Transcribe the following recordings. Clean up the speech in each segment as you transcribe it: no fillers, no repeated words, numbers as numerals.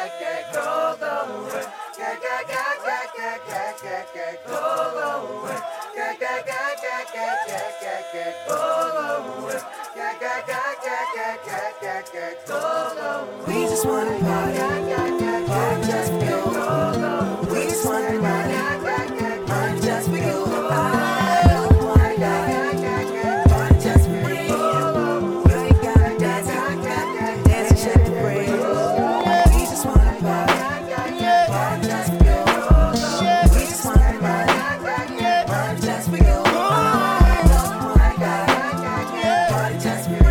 We just wanna party, party just for you. We just wanna party, party just for you. I don't wanna die, party just for you. You ain't gotta dance, dance and shake the breeze. We just wanna party, party just for you. We just wanna party, party just for you. I don't wanna die, party just for you.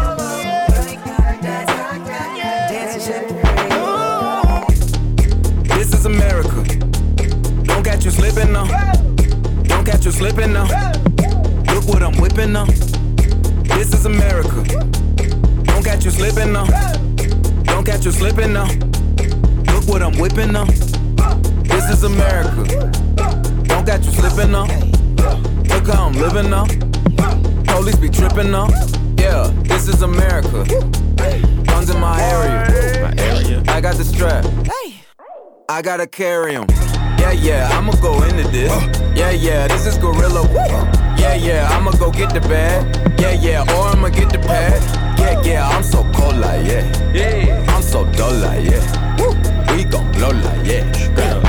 This is America. Don't catch you slipping now. Don't catch you slipping now. Look what I'm whipping now. This is America. Don't catch you slipping now. Don't catch you slipping now. Look what I'm whipping now. This is America. Don't catch you slipping now. Look how I'm living now. Police be tripping now. Yeah, this is America. Guns in my area. I got the strap. I gotta carry 'em. Yeah, I'ma go into this. Yeah, this is gorilla. Yeah, I'ma go get the bag. Yeah, or I'ma get the pad. Yeah, I'm so cold like yeah. I'm so dull like yeah. We gon' blow like yeah.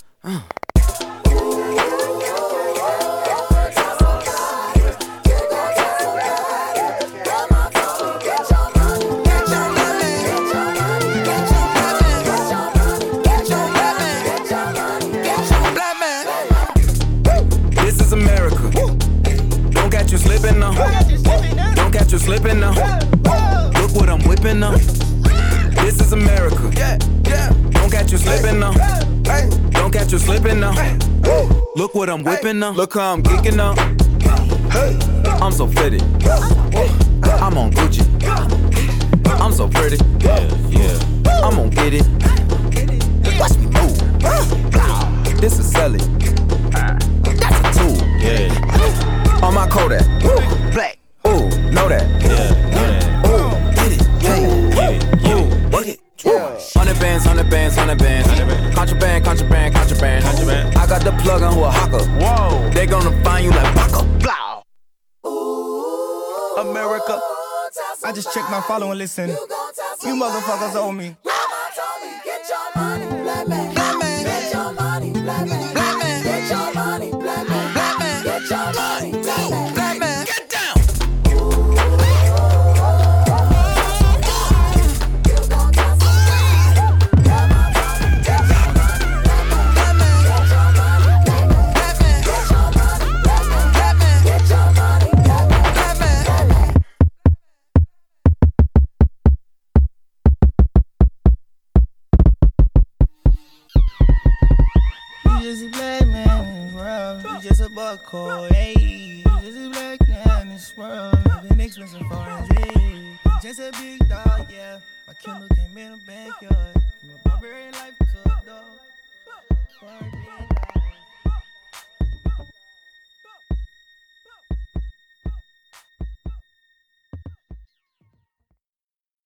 Don't catch you slipping now. Look what I'm whipping now. This is America. Don't catch you slipping now. Don't catch you slipping now. Look what I'm whipping now. Look how I'm geeking now. I'm so fitted. I'm on Gucci. I'm so pretty. I'm gon' get it. Watch me move. This is Sally. That's a tool. On my Kodak, black, ooh, know that, ooh, get it, get it, 100 bands, 100 bands, 100 bands, contraband, I got the plug on who a hawker, whoa, they gonna find you like Baka, blah. America, I just checked my follow and listen, you motherfuckers owe me. Get your money, black man, get your money, black man, get your money, black man, get your money. Black man, get down. You just a black man in this world, you just a buckhole, hey. You just a black man in this world, living expensive foreign, hey. Just a big dog, yeah. My Kindle came in a backyard, from a barbarian life to a dog.